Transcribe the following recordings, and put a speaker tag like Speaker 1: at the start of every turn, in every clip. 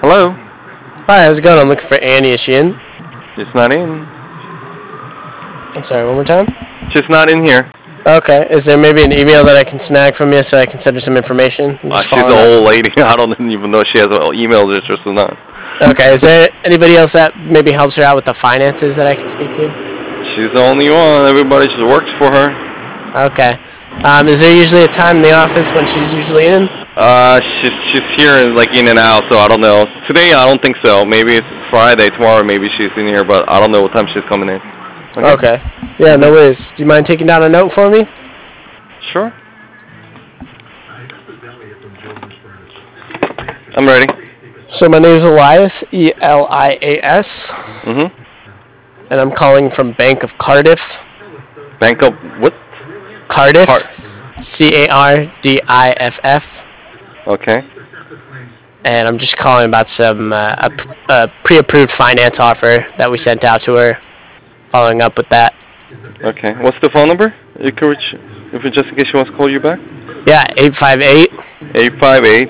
Speaker 1: Hello?
Speaker 2: Hi, how's it going? I'm looking for Annie. Is she in?
Speaker 1: She's not in.
Speaker 2: I'm sorry, one more time?
Speaker 1: She's not in here.
Speaker 2: Okay. Is there maybe an email that I can snag from you so I can send her some information?
Speaker 1: She's an old lady. I don't even know if she has an email address or not.
Speaker 2: Okay. Is there anybody else that maybe helps her out with the finances that I can speak to?
Speaker 1: She's the only one. Everybody just works for her.
Speaker 2: Okay. Is there usually a time in the office when she's usually in?
Speaker 1: She's here like in and out, so I don't know. Today I don't think so. Maybe it's Friday. Tomorrow maybe she's in here, but I don't know what time she's coming in.
Speaker 2: Okay. Yeah, no worries. Do you mind taking down a note for me?
Speaker 1: Sure. I'm ready.
Speaker 2: So my name is Elias, Elias.
Speaker 1: Mm-hmm.
Speaker 2: And I'm calling from Bank of Cardiff.
Speaker 1: Bank of what?
Speaker 2: Cardiff. Cardiff.
Speaker 1: Okay.
Speaker 2: And I'm just calling about some a pre-approved finance offer that we sent out to her. Following up with that.
Speaker 1: Okay. What's the phone number? You can reach if it just in case she wants to call you back.
Speaker 2: Yeah, 858.
Speaker 1: 858.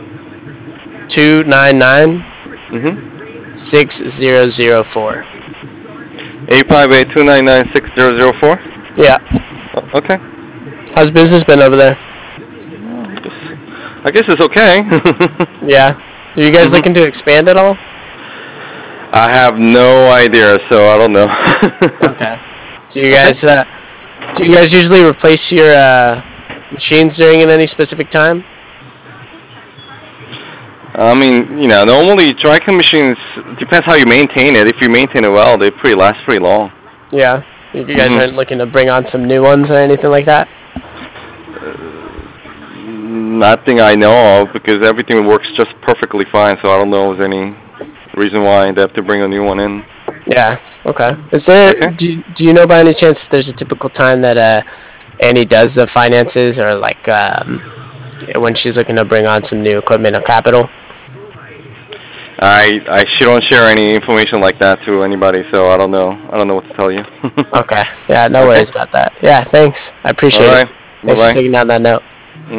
Speaker 2: 299.
Speaker 1: Mhm.
Speaker 2: 6004.
Speaker 1: 858-299-6004.
Speaker 2: Yeah.
Speaker 1: Okay.
Speaker 2: How's business been over there?
Speaker 1: I guess it's okay.
Speaker 2: Yeah. Are you guys looking to expand at all?
Speaker 1: I have no idea, so I don't know.
Speaker 2: Okay. Do you guys usually replace your machines during any specific time?
Speaker 1: I mean, normally dry clean machines depends how you maintain it. If you maintain it well, they last pretty long.
Speaker 2: Yeah. You guys aren't looking to bring on some new ones or anything like that?
Speaker 1: Nothing I know of, because everything works just perfectly fine. So I don't know if there's any reason why they have to bring a new one in.
Speaker 2: Yeah. Okay. Is there? Okay. Do you know by any chance if there's a typical time that Annie does the finances, or like when she's looking to bring on some new equipment or capital?
Speaker 1: She don't share any information like that to anybody, so I don't know. I don't know what to tell you.
Speaker 2: Okay. Yeah. No worries about that. Yeah. Thanks. I appreciate it. Thanks for taking down that note.